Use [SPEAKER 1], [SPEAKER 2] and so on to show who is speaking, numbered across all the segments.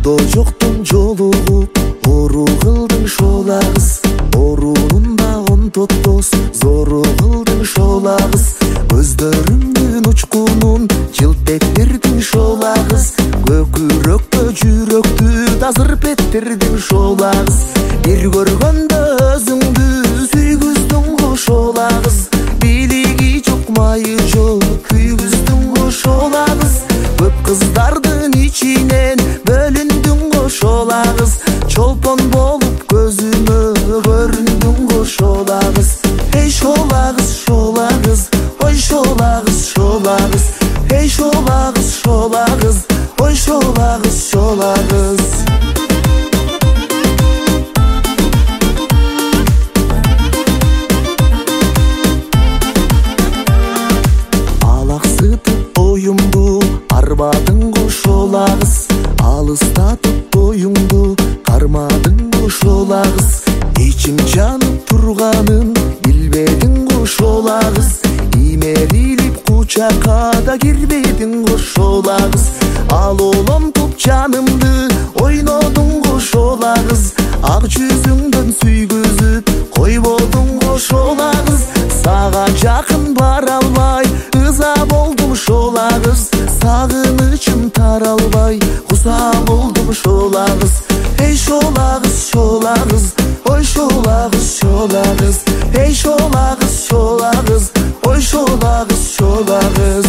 [SPEAKER 1] жолдо жоктун жолугуп ору кылдың шолагыз, оруунда он тоттос зору кылдың шолагыз, көздөрүңдүн учкунун жылтеттердиң шолагыз, көкүрөккө жүрөктү тазырып эттердиң шолагыз, бир көргөндө өзүңдү сүйгүздүң го шолагыз, билиги жок майы жок күйгүздүң го шолагыз, көп кыздардын ичинен бөлүндүң го шолагыз, чолпон болуп көзүмө көрүндүң го шолагыз. Эй шолагыз, шолагыз, ой шолагыз, шолагыз, эй шолагыз, шолагыз, ой шолагыз, шолагыз. Алаксытып оюмду арбадың го шолагыз, алыстатып боюңду кармадың го шолагыз, ичим жанып турганын билбедиң го шолагыз, имерилип кучакка да кирбедиң го шолагыз, ал олонтуп жанымды ойнодуң го шолагыз, ак жүзүңдөн сүйгүзүп койбодуң го шолагыз, сага жакын бара албай ыза болдум шолагыз, сагынычым таралбай куза болдум шолагыз. Эй шолагыз, шолагыз, ой шолагыз, шолагыз, эй шолагыз, шолагыз, ой шолагыз, шолагыз.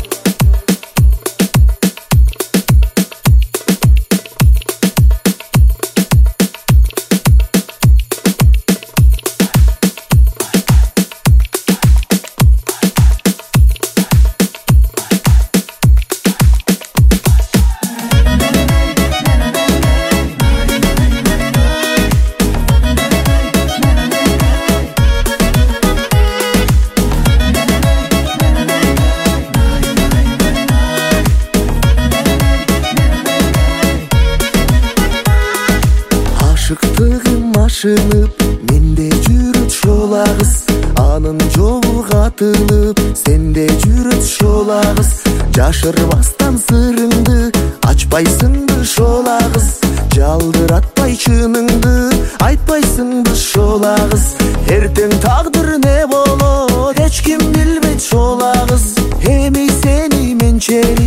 [SPEAKER 1] Ашыктыгым ашынып менде жүрөт шолагыз, анын жолу катылып сенде жүрөт шолагыз, жашырбастан сырыңды ачпайсыңды шолагыз, жалдыратпай чыныңды айтпайсыңды шолагыз, эртең тагдыр не болот эч ким билбейт шолагыз, эми сени мен чери